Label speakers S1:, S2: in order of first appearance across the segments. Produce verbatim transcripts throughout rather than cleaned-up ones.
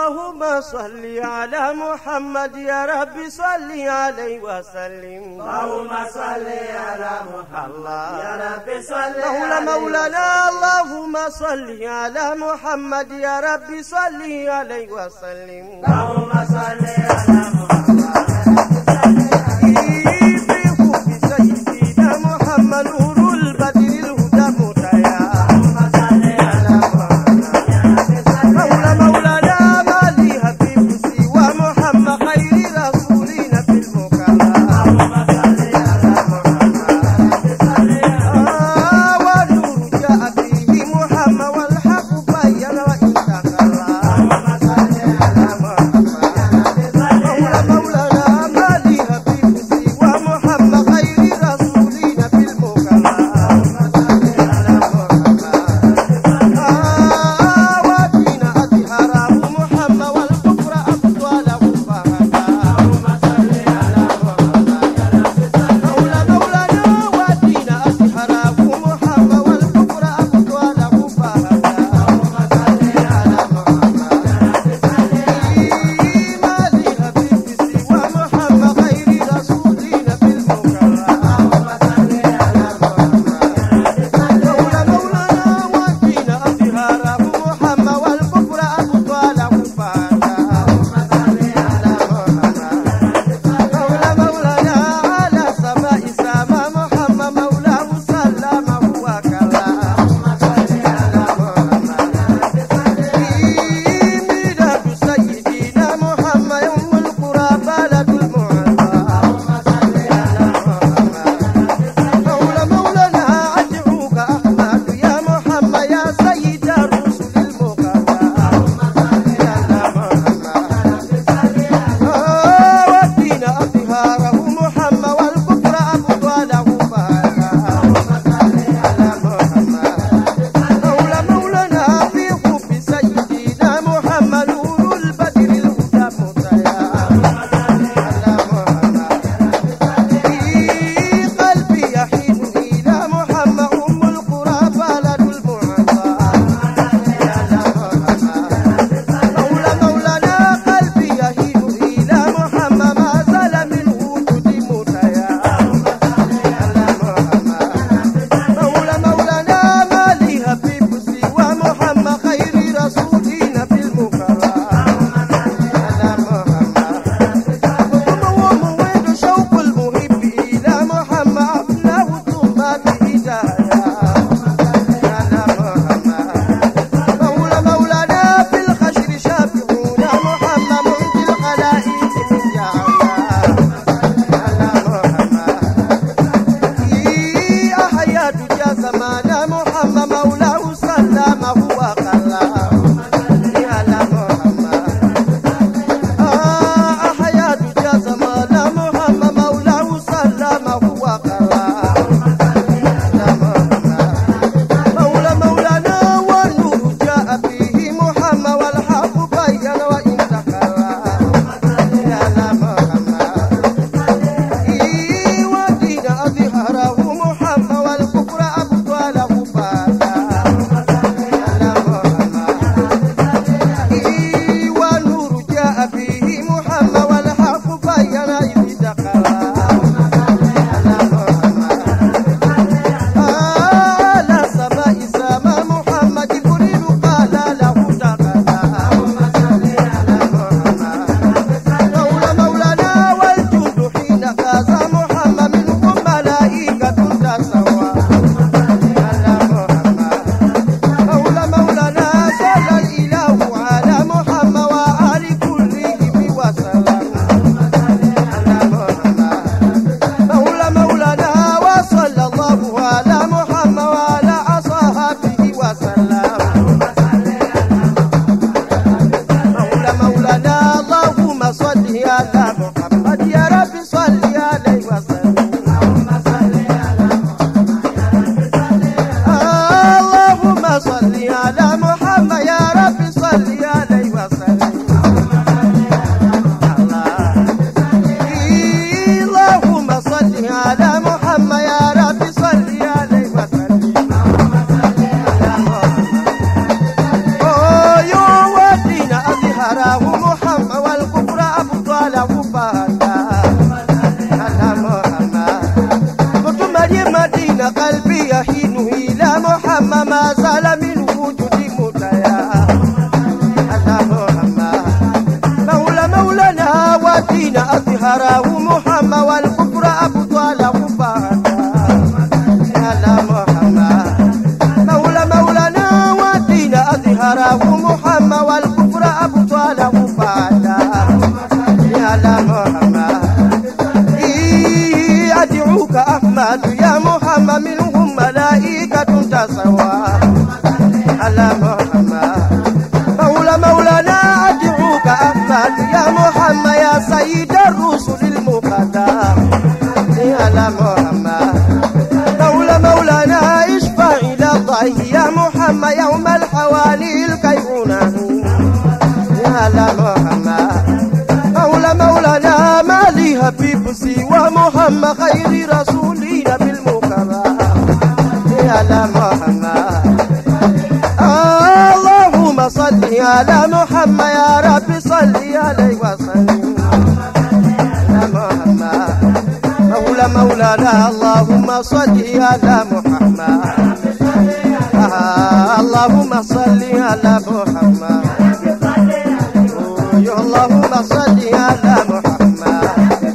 S1: اللهم صل على محمد يا رب صل عليه وسلم.
S2: اللهم صل على محمد يا رب صل
S1: مولى مولانا اللهم صل على محمد يا رب صل عليه وسلم.
S2: اللهم صل على محمد
S1: سيدنا محمد نور البدر الهدى متيا. مولى مولانا ما لي حبيب سوى محمد خير رسولين في المكرم. ونور جاء فيه محمد والحق بين وإن تخلى. مولى مولانا ما لي حبيب سوى محمد خير رسولين في المكرم. واتينا أزهره محمد والكفر أبطاله فهدى. مولى مولانا واتينا أزهره محمد والكفر أبطاله فهدى. ما لي حبيب سوى محمد خير رسولين في المكرم. مولى مولانا واتينا أزهره محمد والكفر أبطاله فهدى. مولى مولانا على سماء سما محمد مولاه سلامه وكلا. ميلاد سيدنا محمد يوم القرى بلد المعطى. مولى مولانا أدعوك أحمد يا محمد يا سيد الرسل المقرى. ودينا أطهاره محمد والكفر أبطاله فهدى. مولى مولانا في حب سيدنا محمد نور البدر الهدى متيا. في قلبي يحين إلى محمد أم القرى بلد المعطى. مولى مولانا قلبي يهين إلى محمد ما زال من وجود متيا. مولى مولانا ما لي حبيب سوى محمد خير رسولين في المكرم. وموعد شوق المحب إلى محمد أبناه الطمات هدايا. مولى مولانا في الخشر شافعون محمد منذ الخلائق من جعلا. أحيا دجى زمان محمد مولاه سلامه وقلا. أحيا دجى زمان محمد مولاه سلامه وقلا. مولى مولانا والنور جاء فيه محمد والحق بين وإن تخلى. ودين أظهره محمد والكفر أبطاله محمد ما زال من وجودي متيا على محمد مولى مولانا ودين أظهره محمد والكفر أبطاله فهدا على محمد مولى مولانا ودين أظهره محمد والكفر أبطاله فهدا على محمد أدعوك أحمد يا محمد منهم ملائكة تسوى على محمد مولى مولانا أدعوك أحمد يا محمد يا سيد الرسل المقدم على محمد مولى مولانا اشفع إلى الله يا محمد يوم الحوالي الكيهونه على محمد مولى مولانا ما لي حبيب سوى محمد خير رسولنا بالمكرم على محمد اللهم صل على محمد يا رب صل عليه وسلم على محمد مولى مولانا اللهم صل على محمد اللهم صل على محمد اللهم صل على محمد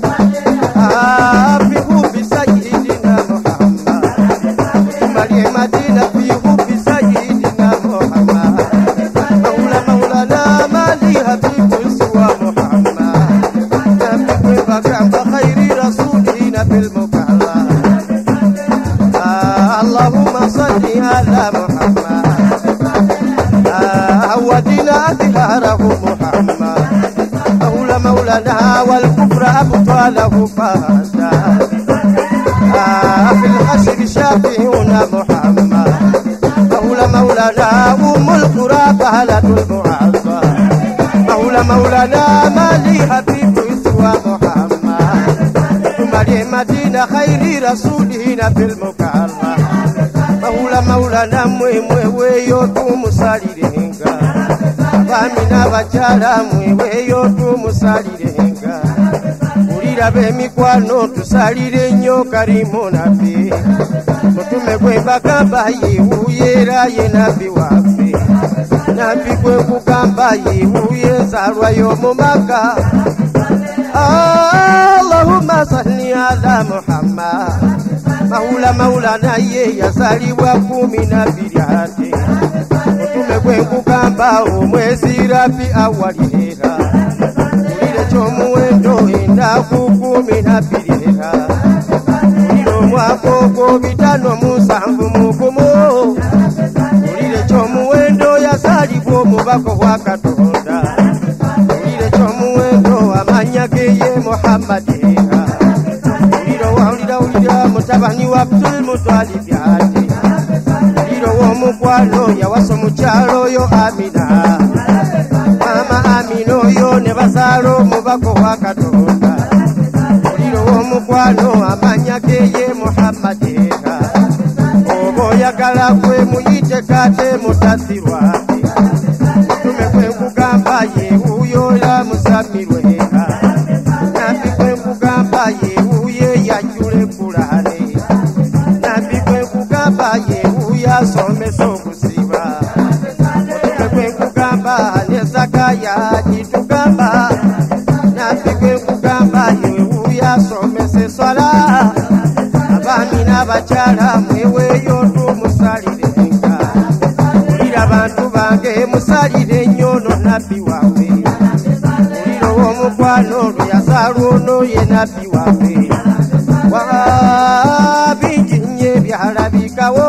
S1: في حب سيدنا محمد مريم مدينة في حب سيدنا محمد مولى مولانا ما لي حبيب سوى محمد نبي بكرم بخير رسولنا بالمكرم اللهم صل على محمد ودينا أظهره محمد مولى مولانا والكفر أبطاله فهدا في الحشر شافعون محمد مولى مولانا أم القرى بهلة المعظم مولى مولانا ما لي حبيب سوى محمد مريم مدينة خير رسولنا بالمكرم مولى مولانا مwe weyo tumusalirenga abamina bachala mwe weyo tumusalirenga ulira bemikwano tusalire nnyo kalimo nabbi mutume gwe bagamba yewuyera ye nabbi waffe nabbi gwe kugamba yewuye nzalwayo mu maka Allahumma salli ala Muhammad Maula Maulana ye yazaliwa kumi na mbili ate mutume gwe nkugamba omwezi Rabi awalira ulire ky'omuwendo ennaku kumi na bbiri era ulire omwaka ogwo bitano musanvu mugumu ulire ky'omuwendo yazalibwa omubaka wa Katonda ulire ky'omuwendo amanya ge ye Muhammad era ulira ulira mutabani wa Abdul Muttalib ate ulira w'omukwano yawasa mukyalo yo Amina mama Amina oyo ne bazaala omubaka wa Katonda ulira w'omukwano amanya ge ye Muhammad era oba oyagala gwe muyite kate mutasirwate mutume gwe nkugamba ye wuyo la musamirwe era nabbi gwe nkugamba ye yajule kulane nabbi gwe nkugamba yewuya asomesa okusiba mutume gwe nkugamba ne Zakaya gitugamba nabbi gwe nkugamba yewuya asomesa eswala abaami n'abakyala mweweeyo tumusalirenga ulira abantu bange musalire nnyo no nabbi waffe ulira ow'omukwano olwo yazaalwa ono ye nabbi waffe wabingi nnyo ebyalabikawo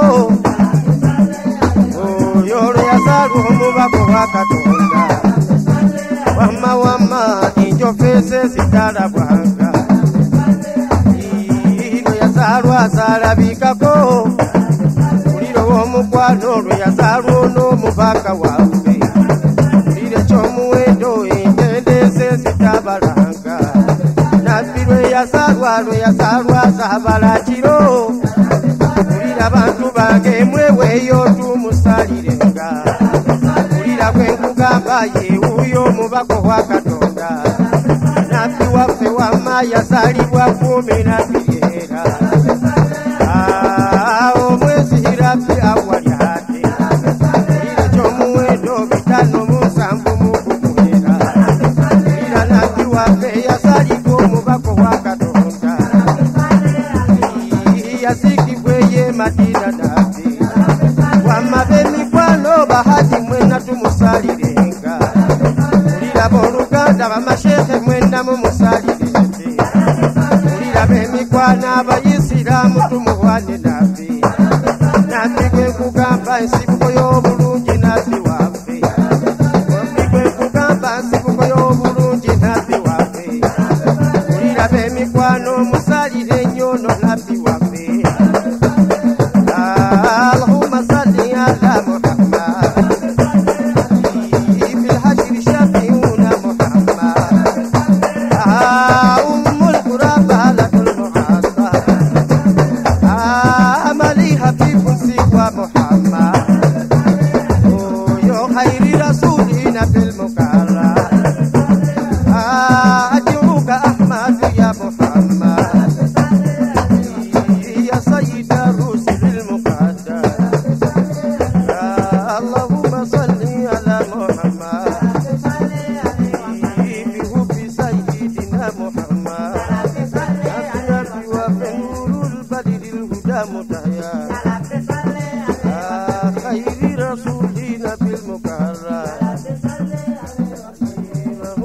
S1: oyo olwo yazaalwa omubaka wa Katonda wamma wamma enjofeese zitalabwanga ino yazaalwa azaalabikako ulira ow'omukwano olwo yazaalwa on'omubaka waffe ulira ekyomuwendo entendeese zitabalanga nabbi lwe yazaalwa lwe yazaalwa zaabalakiro ulira abantu bange mweweeyo tumusalirenga ulira gwe nkugamba yewuyo omubaka wa Katonda nabbi waffe wamma yazaalibwa kumi na bbiri era omwezi Rabi awa abahaji mwena tumusalirenga ulira boluganda bamashekhe mwena mumusalirenge ulira bemikwana abayisiramu tumuhwane nabi nabi gwe kugamba ensibuko y'obulungi nabi waffe nabi gwe kugamba ensibuko y'obulungi nabi waffe ulira bemikwano musalire nnyo no nabi waffe. اللهم صل على محمد في الحشر شفيعنا محمد أم القرى لك المعصى أملي حبيب سوى محمد يا خير رسولنا في المكرم أدعوك أحمد يا محمد يا سيد الرسل اللهم صل على محمد بحب سيدنا محمد أبنى وبنور البدر الهدى متهيا خير رسولنا بالمكرم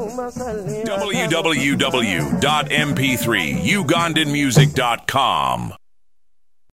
S3: w w w dot m p three ugandan music dot com